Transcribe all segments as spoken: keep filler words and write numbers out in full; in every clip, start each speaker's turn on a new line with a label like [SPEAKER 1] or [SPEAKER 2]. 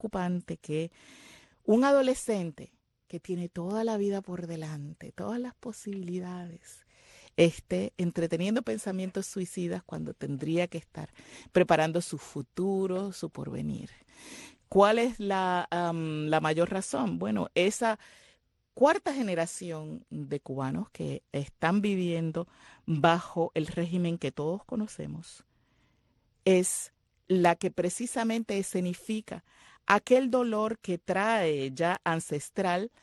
[SPEAKER 1] preocupante que un adolescente que tiene toda la vida por delante, todas las posibilidades, esté entreteniendo pensamientos suicidas cuando tendría que estar preparando su futuro, su porvenir. ¿Cuál es la, um, la mayor razón? Bueno, esa cuarta generación de cubanos que están viviendo bajo el régimen que todos conocemos es la que precisamente escenifica aquel dolor que trae ya ancestral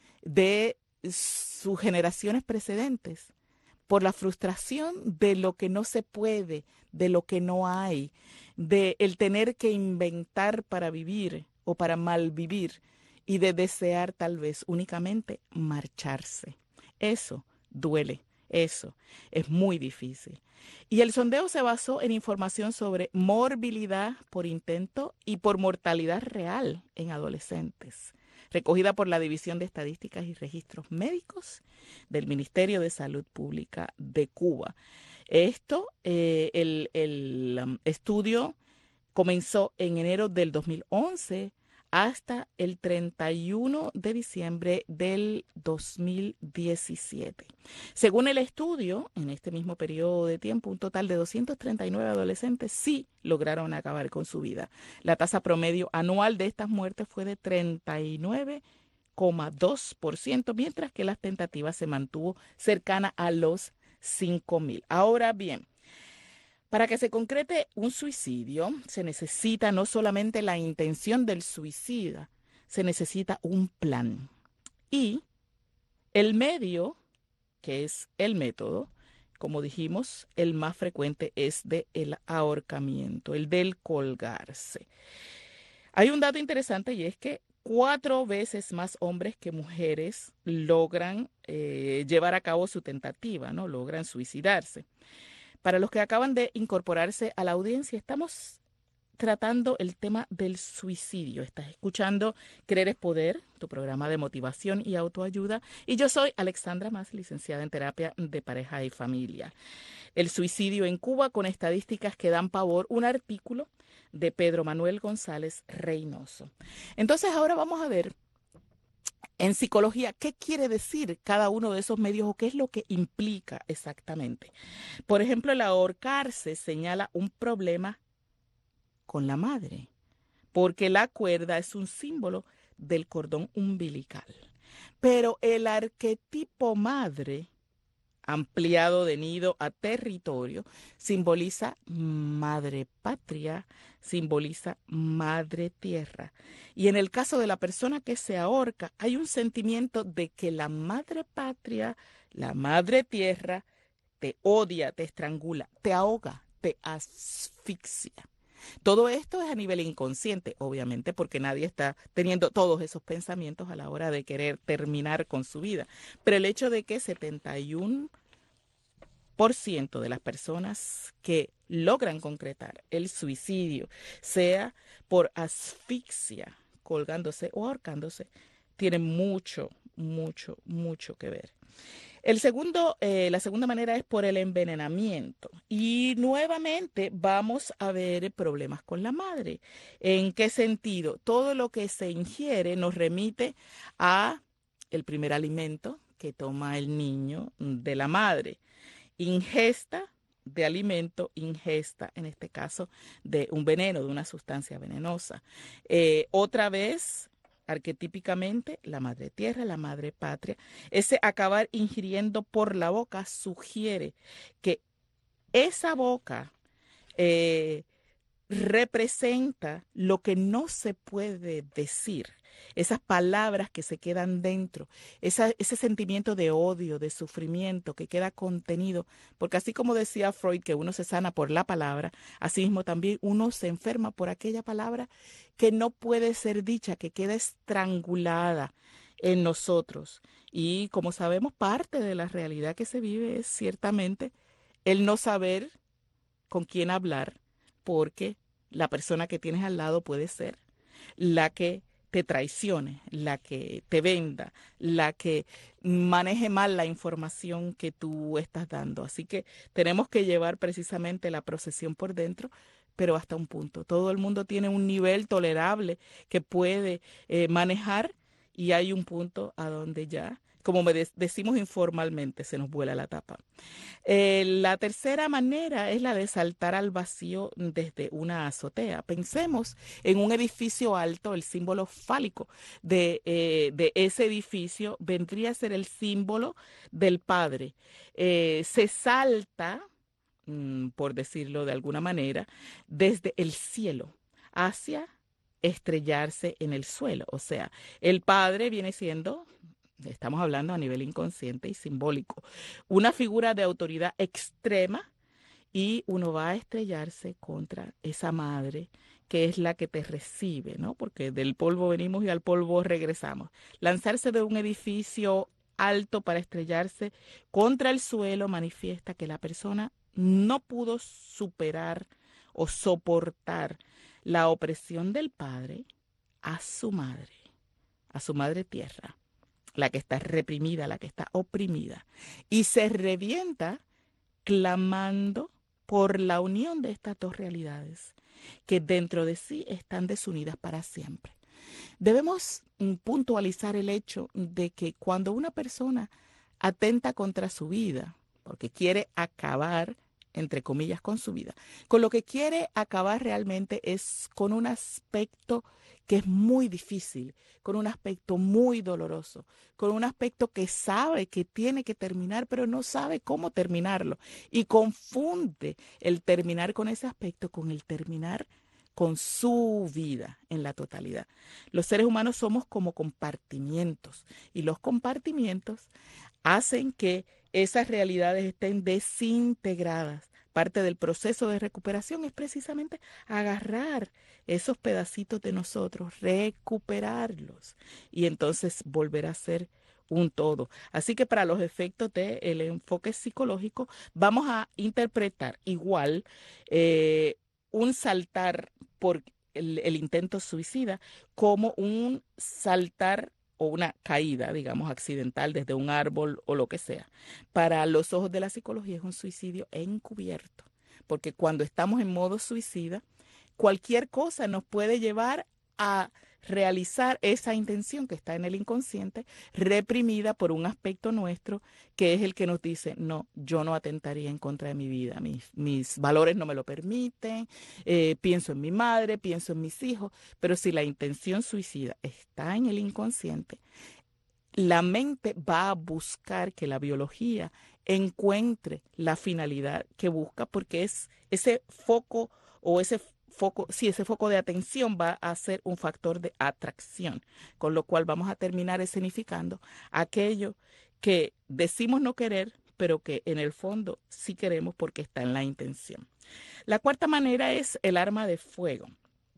[SPEAKER 1] de sus generaciones precedentes por la frustración de lo que no se puede, de lo que no hay, de el tener que inventar para vivir o para malvivir y de desear tal vez únicamente marcharse. Eso duele, eso es muy difícil. Y el sondeo se basó en información sobre morbilidad por intento y por mortalidad real en adolescentes, recogida por la División de Estadísticas y Registros Médicos del Ministerio de Salud Pública de Cuba. Esto, eh, el, el um, estudio comenzó en enero del dos mil once hasta el treinta y uno de diciembre del dos mil diecisiete. Según el estudio, en este mismo periodo de tiempo, un total de doscientos treinta y nueve adolescentes sí lograron acabar con su vida. La tasa promedio anual de estas muertes fue de treinta y nueve coma dos por ciento, mientras que las tentativas se mantuvo cercana a los cinco mil. Ahora bien, para que se concrete un suicidio, se necesita no solamente la intención del suicida, se necesita un plan. Y el medio, que es el método, como dijimos, el más frecuente es de el ahorcamiento, el del colgarse. Hay un dato interesante y es que cuatro veces más hombres que mujeres logran eh, llevar a cabo su tentativa, ¿no? Logran suicidarse. Para los que acaban de incorporarse a la audiencia, estamos tratando el tema del suicidio. Estás escuchando Querer es Poder, tu programa de motivación y autoayuda. Y yo soy Alexandra Mas, licenciada en terapia de pareja y familia. El suicidio en Cuba con estadísticas que dan pavor, un artículo de Pedro Manuel González Reynoso. Entonces ahora vamos a ver en psicología qué quiere decir cada uno de esos medios o qué es lo que implica exactamente. Por ejemplo, el ahorcarse señala un problema con la madre, porque la cuerda es un símbolo del cordón umbilical. Pero el arquetipo madre, ampliado de nido a territorio, simboliza madre patria, simboliza madre tierra. Y en el caso de la persona que se ahorca, hay un sentimiento de que la madre patria, la madre tierra, te odia, te estrangula, te ahoga, te asfixia. Todo esto es a nivel inconsciente, obviamente, porque nadie está teniendo todos esos pensamientos a la hora de querer terminar con su vida. Pero el hecho de que setenta y uno por ciento de las personas que logran concretar el suicidio, sea por asfixia, colgándose o ahorcándose, tiene mucho, mucho, mucho que ver. El segundo, eh, la segunda manera es por el envenenamiento. Y nuevamente vamos a ver problemas con la madre. ¿En qué sentido? Todo lo que se ingiere nos remite a el primer alimento que toma el niño de la madre. Ingesta de alimento, ingesta, en este caso, de un veneno, de una sustancia venenosa. Eh, otra vez, arquetípicamente, la madre tierra, la madre patria. Ese acabar ingiriendo por la boca sugiere que esa boca eh, representa lo que no se puede decir, esas palabras que se quedan dentro, esa, ese sentimiento de odio, de sufrimiento que queda contenido, porque así como decía Freud que uno se sana por la palabra, así mismo también uno se enferma por aquella palabra que no puede ser dicha, que queda estrangulada en nosotros. Y como sabemos, parte de la realidad que se vive es ciertamente el no saber con quién hablar, porque la persona que tienes al lado puede ser la que te traicione, la que te venda, la que maneje mal la información que tú estás dando. Así que tenemos que llevar precisamente la procesión por dentro, pero hasta un punto. Todo el mundo tiene un nivel tolerable que puede eh, manejar y hay un punto a donde ya, como me de decimos informalmente, se nos vuela la tapa. Eh, la tercera manera es la de saltar al vacío desde una azotea. Pensemos en un edificio alto, el símbolo fálico de, eh, de ese edificio vendría a ser el símbolo del Padre. Eh, se salta, mm, por decirlo de alguna manera, desde el cielo hacia estrellarse en el suelo. O sea, el Padre viene siendo, estamos hablando a nivel inconsciente y simbólico, una figura de autoridad extrema y uno va a estrellarse contra esa madre que es la que te recibe, ¿no? Porque del polvo venimos y al polvo regresamos. Lanzarse de un edificio alto para estrellarse contra el suelo manifiesta que la persona no pudo superar o soportar la opresión del padre a su madre, a su madre tierra, la que está reprimida, la que está oprimida, y se revienta clamando por la unión de estas dos realidades que dentro de sí están desunidas para siempre. Debemos mm, puntualizar el hecho de que cuando una persona atenta contra su vida, porque quiere acabar, entre comillas, con su vida, con lo que quiere acabar realmente es con un aspecto que es muy difícil, con un aspecto muy doloroso, con un aspecto que sabe que tiene que terminar, pero no sabe cómo terminarlo. Y confunde el terminar con ese aspecto con el terminar con su vida en la totalidad. Los seres humanos somos como compartimientos y los compartimientos hacen que esas realidades estén desintegradas. Parte del proceso de recuperación es precisamente agarrar esos pedacitos de nosotros, recuperarlos y entonces volver a ser un todo. Así que para los efectos del enfoque psicológico vamos a interpretar igual eh, un saltar por el, el intento suicida como un saltar o una caída, digamos, accidental desde un árbol o lo que sea. Para los ojos de la psicología es un suicidio encubierto, porque cuando estamos en modo suicida, cualquier cosa nos puede llevar a realizar esa intención que está en el inconsciente, reprimida por un aspecto nuestro, que es el que nos dice, no, yo no atentaría en contra de mi vida, mis, mis valores no me lo permiten, eh, pienso en mi madre, pienso en mis hijos, pero si la intención suicida está en el inconsciente, la mente va a buscar que la biología encuentre la finalidad que busca, porque es ese foco o ese foco, sí, ese foco de atención va a ser un factor de atracción, con lo cual vamos a terminar escenificando aquello que decimos no querer, pero que en el fondo sí queremos porque está en la intención. La cuarta manera es el arma de fuego.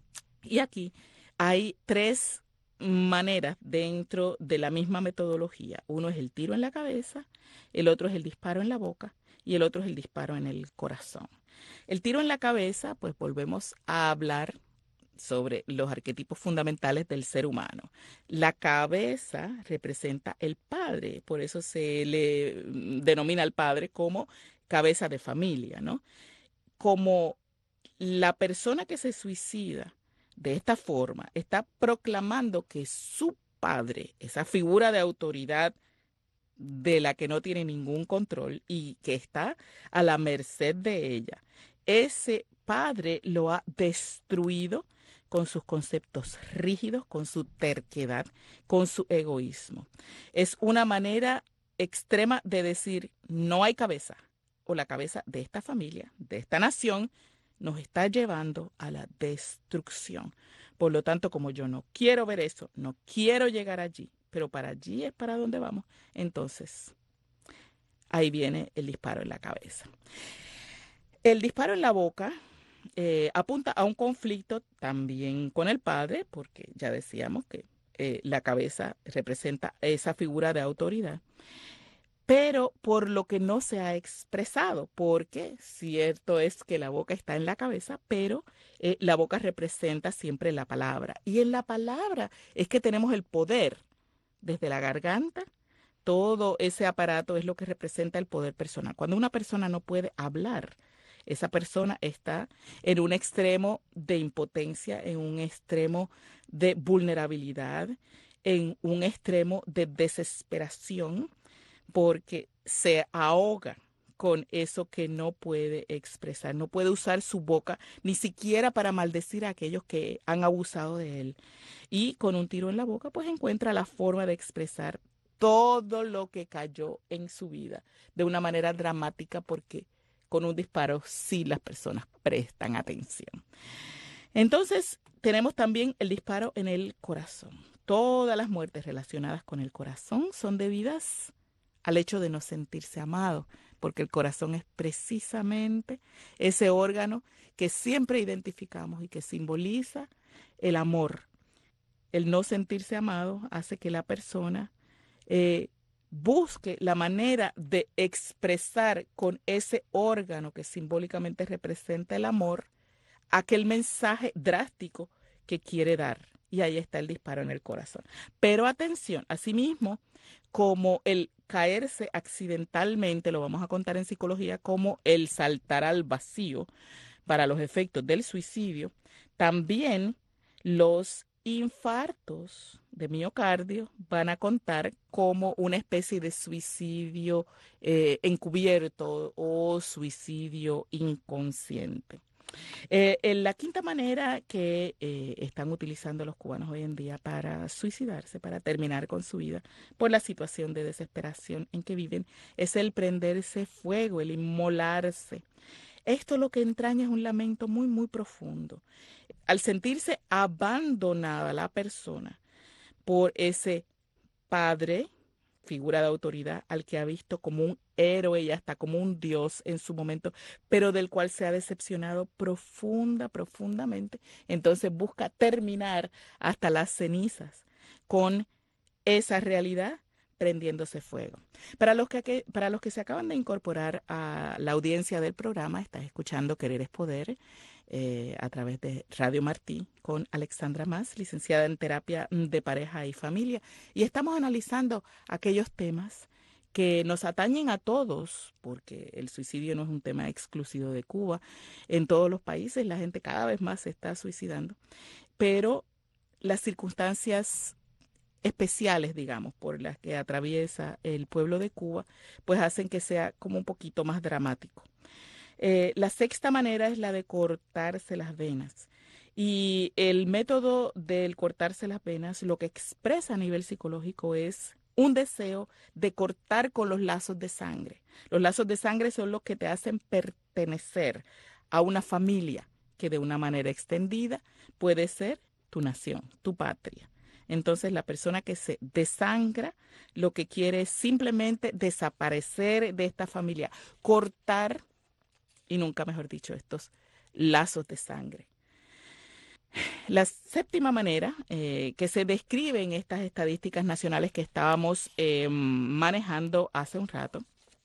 [SPEAKER 1] Y aquí hay tres maneras dentro de la misma metodología. Uno es el tiro en la cabeza, el otro es el disparo en la boca y el otro es el disparo en el corazón. El tiro en la cabeza, pues volvemos a hablar sobre los arquetipos fundamentales del ser humano. La cabeza representa el padre, por eso se le denomina al padre como cabeza de familia, ¿no? Como la persona que se suicida de esta forma está proclamando que su padre, esa figura de autoridad de la que no tiene ningún control y que está a la merced de ella, ese padre lo ha destruido con sus conceptos rígidos, con su terquedad, con su egoísmo. Es una manera extrema de decir, no hay cabeza, o la cabeza de esta familia, de esta nación, nos está llevando a la destrucción. Por lo tanto, como yo no quiero ver eso, no quiero llegar allí, pero para allí es para donde vamos, entonces ahí viene el disparo en la cabeza. El disparo en la boca eh, apunta a un conflicto también con el padre, porque ya decíamos que eh, la cabeza representa esa figura de autoridad, pero por lo que no se ha expresado, porque cierto es que la boca está en la cabeza, pero eh, la boca representa siempre la palabra. Y en la palabra es que tenemos el poder desde la garganta. Todo ese aparato es lo que representa el poder personal. Cuando una persona no puede hablar, Esa persona está en un extremo de impotencia, en un extremo de vulnerabilidad, en un extremo de desesperación, porque se ahoga con eso que no puede expresar. No puede usar su boca ni siquiera para maldecir a aquellos que han abusado de él. Y con un tiro en la boca, pues encuentra la forma de expresar todo lo que cayó en su vida de una manera dramática, porque con un disparo sí las personas prestan atención. Entonces, tenemos también el disparo en el corazón. Todas las muertes relacionadas con el corazón son debidas al hecho de no sentirse amado, porque el corazón es precisamente ese órgano que siempre identificamos y que simboliza el amor. El no sentirse amado hace que la persona eh, busque la manera de expresar con ese órgano que simbólicamente representa el amor aquel mensaje drástico que quiere dar. Y ahí está el disparo en el corazón. Pero atención, asimismo, como el caerse accidentalmente, lo vamos a contar en psicología, como el saltar al vacío para los efectos del suicidio, también los infartos de miocardio van a contar como una especie de suicidio eh, encubierto o suicidio inconsciente. Eh, en la quinta manera que eh, están utilizando los cubanos hoy en día para suicidarse, para terminar con su vida por la situación de desesperación en que viven, es el prenderse fuego, el inmolarse. Esto lo que entraña es un lamento muy, muy profundo. Al sentirse abandonada la persona por ese padre, figura de autoridad, al que ha visto como un héroe y hasta como un dios en su momento, pero del cual se ha decepcionado profunda, profundamente, entonces busca terminar hasta las cenizas con esa realidad prendiéndose fuego. Para los que, para los que se acaban de incorporar a la audiencia del programa, estás escuchando Querer es Poder eh, a través de Radio Martí con Alexandra Mas, licenciada en terapia de pareja y familia. Y estamos analizando aquellos temas que nos atañen a todos, porque el suicidio no es un tema exclusivo de Cuba. En todos los países la gente cada vez más se está suicidando, pero las circunstancias especiales, digamos, por las que atraviesa el pueblo de Cuba, pues hacen que sea como un poquito más dramático. Eh, la sexta manera es la de cortarse las venas. Y el método del cortarse las venas lo que expresa a nivel psicológico es un deseo de cortar con los lazos de sangre. Los lazos de sangre son los que te hacen pertenecer a una familia que de una manera extendida puede ser tu nación, tu patria. Entonces la persona que se desangra lo que quiere es simplemente desaparecer de esta familia, cortar, y nunca mejor dicho, estos lazos de sangre. La séptima manera eh, que se describe en estas estadísticas nacionales que estábamos eh, manejando hace un rato,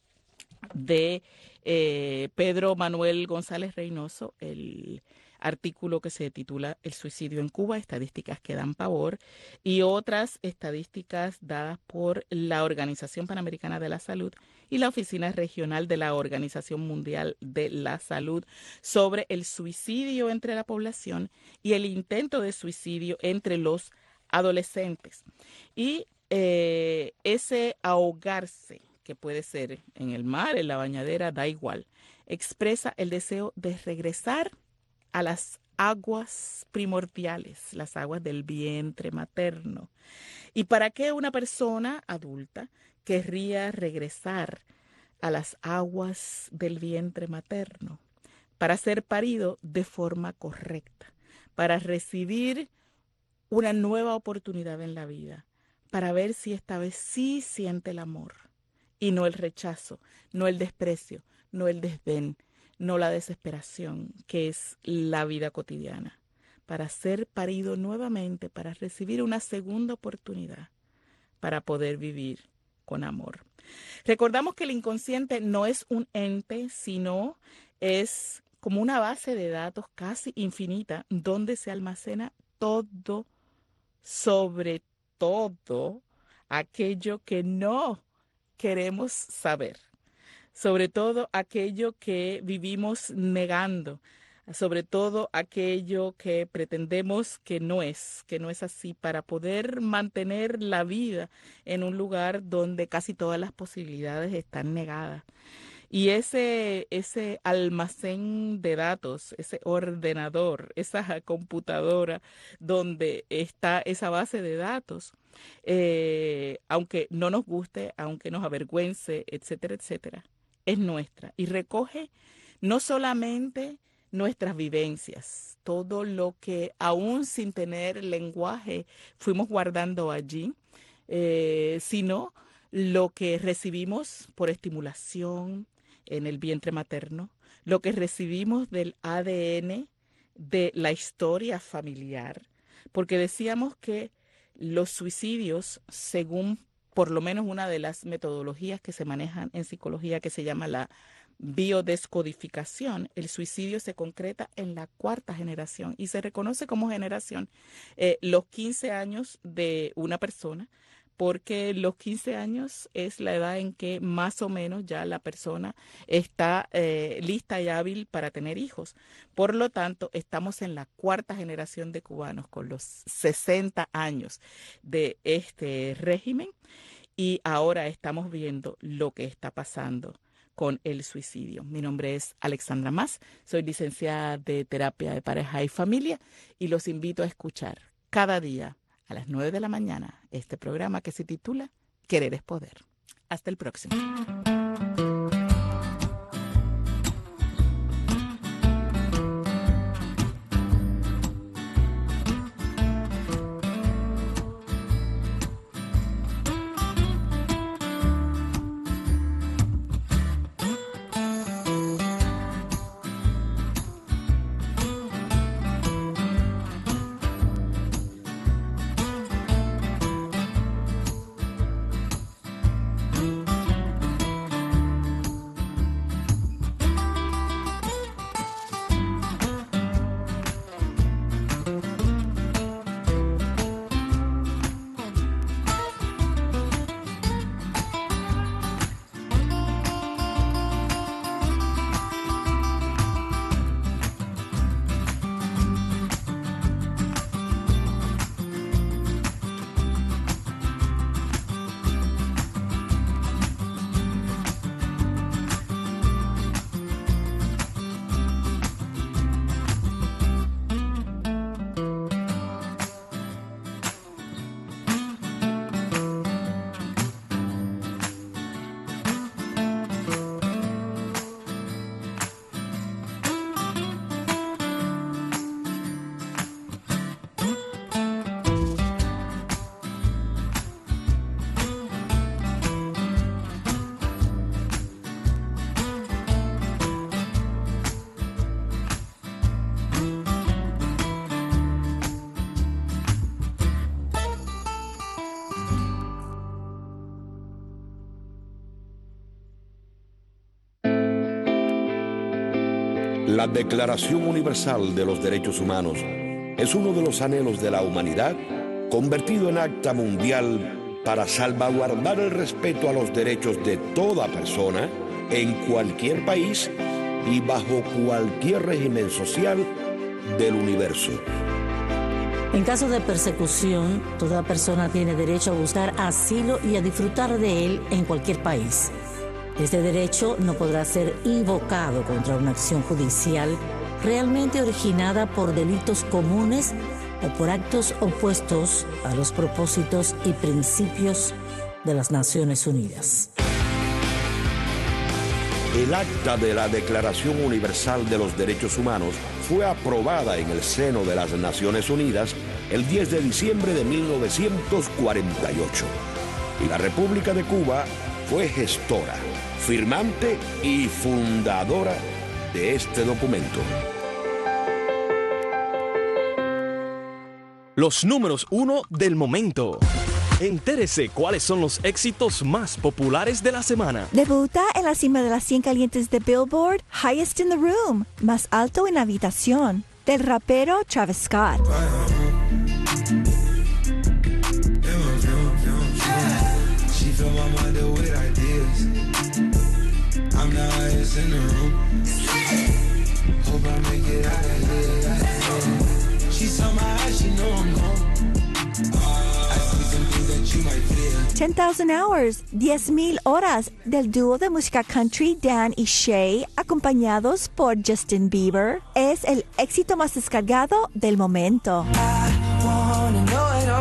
[SPEAKER 1] de eh, Pedro Manuel González Reynoso, el artículo que se titula El suicidio en Cuba, estadísticas que dan pavor, y otras estadísticas dadas por la Organización Panamericana de la Salud y la Oficina Regional de la Organización Mundial de la Salud sobre el suicidio entre la población y el intento de suicidio entre los adolescentes. Y eh, ese ahogarse, que puede ser en el mar, en la bañadera, da igual, expresa el deseo de regresar a las aguas primordiales, las aguas del vientre materno. ¿Y para qué una persona adulta querría regresar a las aguas del vientre materno? Para ser parido de forma correcta, para recibir una nueva oportunidad en la vida, para ver si esta vez sí siente el amor y no el rechazo, no el desprecio, no el desdén, no la desesperación, que es la vida cotidiana, para ser parido nuevamente, para recibir una segunda oportunidad, para poder vivir con amor. Recordamos que el inconsciente no es un ente, sino es como una base de datos casi infinita, donde se almacena todo, sobre todo aquello que no queremos saber. sobre todo aquello que vivimos negando, sobre todo aquello que pretendemos que no es, que no es así, para poder mantener la vida en un lugar donde casi todas las posibilidades están negadas. Y ese, ese almacén de datos, ese ordenador, esa computadora donde está esa base de datos, eh, aunque no nos guste, aunque nos avergüence, etcétera, etcétera, es nuestra y recoge no solamente nuestras vivencias, todo lo que aún sin tener lenguaje fuimos guardando allí, eh, sino lo que recibimos por estimulación en el vientre materno, lo que recibimos del A D N de la historia familiar, porque decíamos que los suicidios, según por lo menos una de las metodologías que se manejan en psicología, que se llama la biodescodificación, el suicidio se concreta en la cuarta generación y se reconoce como generación eh, los quince años de una persona, porque los quince años es la edad en que más o menos ya la persona está eh, lista y hábil para tener hijos. Por lo tanto, estamos en la cuarta generación de cubanos con los sesenta años de este régimen y ahora estamos viendo lo que está pasando con el suicidio. Mi nombre es Alexandra Mas, soy licenciada de Terapia de Pareja y Familia y los invito a escuchar cada día a las nueve de la mañana este programa que se titula Querer es Poder. Hasta el próximo.
[SPEAKER 2] La Declaración Universal de los Derechos Humanos es uno de los anhelos de la humanidad convertido en acta mundial para salvaguardar el respeto a los derechos de toda persona en cualquier país y bajo cualquier régimen social del universo.
[SPEAKER 3] En caso de persecución, toda persona tiene derecho a buscar asilo y a disfrutar de él en cualquier país. Este derecho no podrá ser invocado contra una acción judicial realmente originada por delitos comunes o por actos opuestos a los propósitos y principios de las Naciones Unidas.
[SPEAKER 2] El acta de la Declaración Universal de los Derechos Humanos fue aprobada en el seno de las Naciones Unidas el diez de diciembre de mil novecientos cuarenta y ocho. Y la República de Cuba fue gestora, firmante y fundadora de este documento.
[SPEAKER 4] Los números uno del momento. Entérese cuáles son los éxitos más populares de la semana.
[SPEAKER 5] Debuta en la cima de las cien calientes de Billboard, Highest in the Room, más alto en la habitación, del rapero Travis Scott.
[SPEAKER 6] else in the room. Hope I make it out of here. She saw my eyes, she know I'm home. I see some things that you might fear.
[SPEAKER 5] ten thousand Hours, diez mil horas del dúo de música country Dan y Shay, acompañados por Justin Bieber, es el éxito más descargado del momento.
[SPEAKER 6] I wanna know it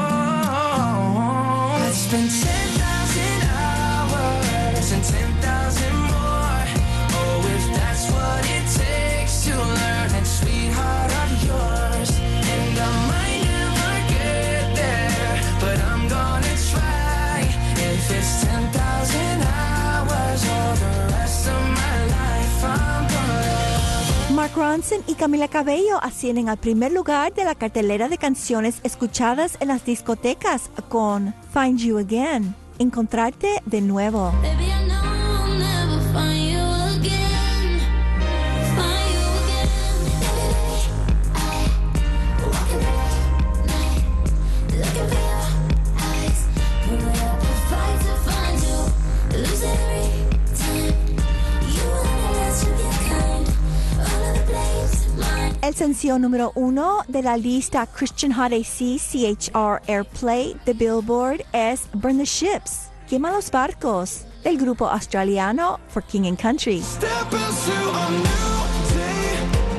[SPEAKER 6] all. Let's spend ten thousand hours and ten thousand more. Oh, if that's what it takes to learn that sweetheart of yours. And I might never get there, but I'm gonna try. If it's ten thousand hours or the rest of my life, I'm gonna.
[SPEAKER 5] Mark Ronson y Camila Cabello ascienden al primer lugar de la cartelera de canciones escuchadas en las discotecas con Find You Again, Encontrarte de nuevo.
[SPEAKER 7] Baby, I know I'll never find you again. Find you again. I walk in the night, looking for your eyes. We were up to fight to find you. Lose every time. You wanna let you get kind. All of the blame's mine.
[SPEAKER 5] El sencillo número uno de la lista Christian Hot A C C H R Airplay de Billboard es Burn the Ships, Quema los barcos, del grupo australiano For King and Country.
[SPEAKER 6] Step into a new day.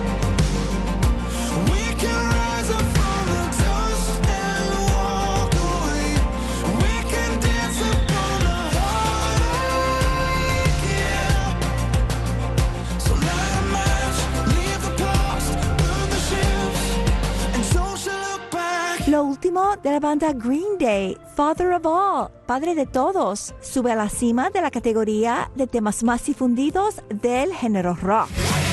[SPEAKER 6] We can rise up from the dust and walk away. We can dance upon the heartache, yeah. So light a match, leave the past, burn the ships, and don't you look back.
[SPEAKER 5] Lo último de la banda Green Day, Father of All, Padre de Todos, sube a la cima de la categoría de temas más difundidos del género rock.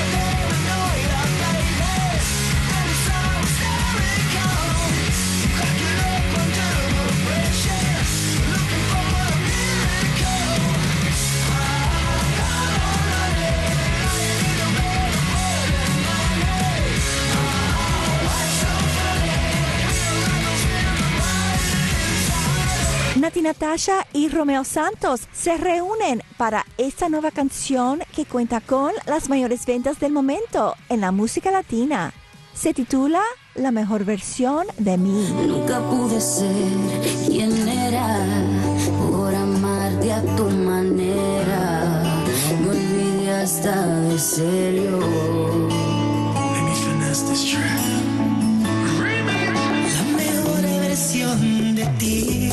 [SPEAKER 5] Nati Natasha y Romeo Santos se reúnen para esta nueva canción que cuenta con las mayores ventas del momento en la música latina. Se titula La mejor versión de mí.
[SPEAKER 7] Nunca pude ser quien era por amarte a tu manera. Me olvidé hasta de serio.
[SPEAKER 6] Let me finesse this track. La mejor versión de ti.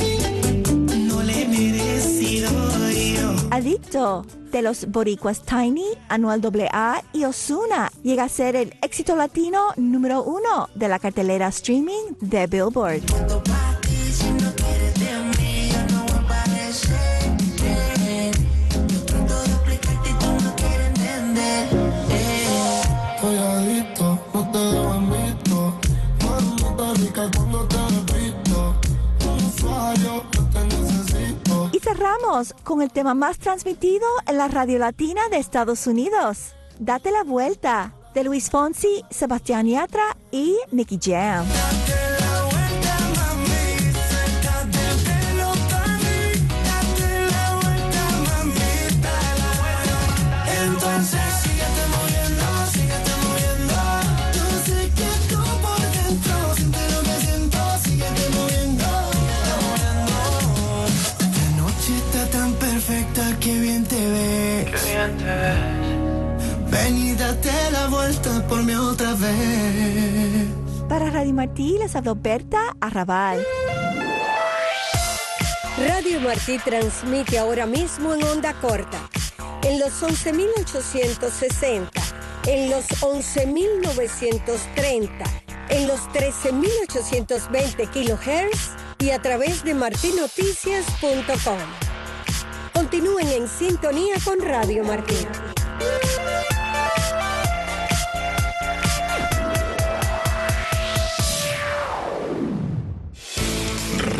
[SPEAKER 5] Adicto, de los boricuas Tiny, Anuel doble A y Ozuna, llega a ser el éxito latino número uno de la cartelera streaming de Billboard.
[SPEAKER 6] Soy adicto, no te dejo en visto. Mamita rica cuando te repito. Un fallo, yo te necesito.
[SPEAKER 5] Y cerramos con el tema más transmitido en la radio latina de Estados Unidos, Date la Vuelta, de Luis Fonsi, Sebastián Yatra y Nicky Jam.
[SPEAKER 6] Qué bien te ves. Qué bien te ves. Ven y date la vuelta por mí otra vez.
[SPEAKER 5] Para Radio Martí les habló Berta Arrabal.
[SPEAKER 8] Radio Martí transmite ahora mismo en onda corta, en los once mil ochocientos sesenta, en los once mil novecientos treinta, en los trece mil ochocientos veinte kilohertz y a través de marti noticias punto com. Continúen en sintonía con Radio Martí.